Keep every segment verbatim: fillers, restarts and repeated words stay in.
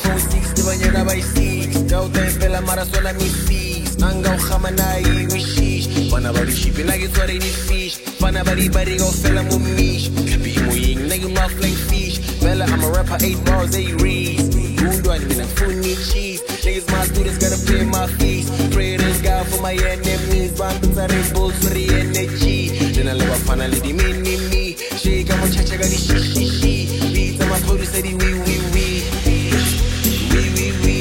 six banyana by six dauta impela mara sola mi fees nanga ugama nayi wishish bana bari shipping like it's what any fish bana bari bari go fella mo mish kapi mo ying na you not flying fish fella I'm a rapper eight bars eight reads gundo ani mina funny cheese niggas my students gotta pay my fees pray to God for my enemies band to Red Bulls for the energy then I live up on a lady mini me she got my chacha got shi shi shi beats on my produce said we we we we we we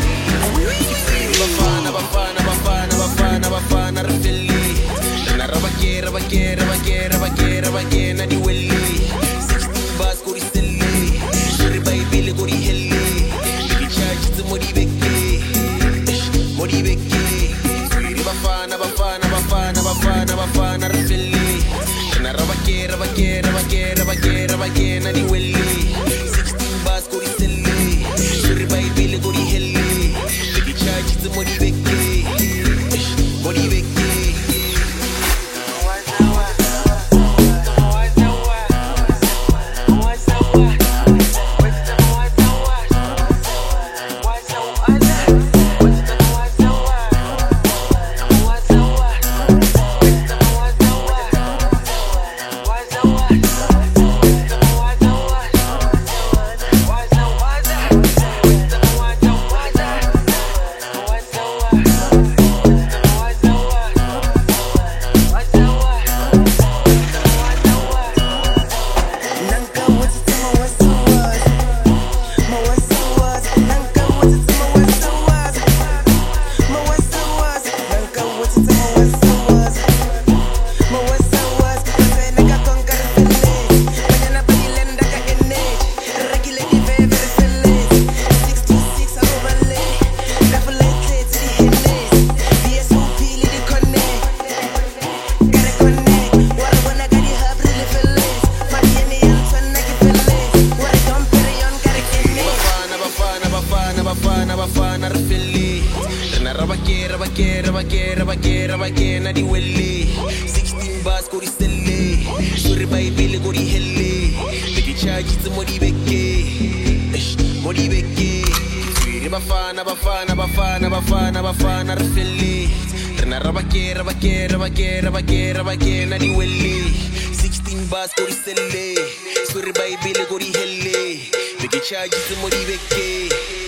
bafana bafana bafana bafana bafana rafeli na rabakera bakera bakera bakera bakena di welli sixteen bars kori selli shiri baby le kori helli bigi charge to modi beke modi beke bafana bafana bafana bafana bafana rafeli na rabakera bakera bakera bakera bakena di welli sixteen bars kori selli shiri baby le kori helli bigi charge to modi beke modi beke bafana rafeli na rabakera bakera bakera bakera bakena di welli sixteen bars kori selli shuri baby le kori helli bigi charge to modi beke modi beke bafana bafana bafana bafana bafana rafeli na rabakera bakera bakera bakera bakena di welli sixteen bars kori selli shuri baby le kori helli bigi charge to modi beke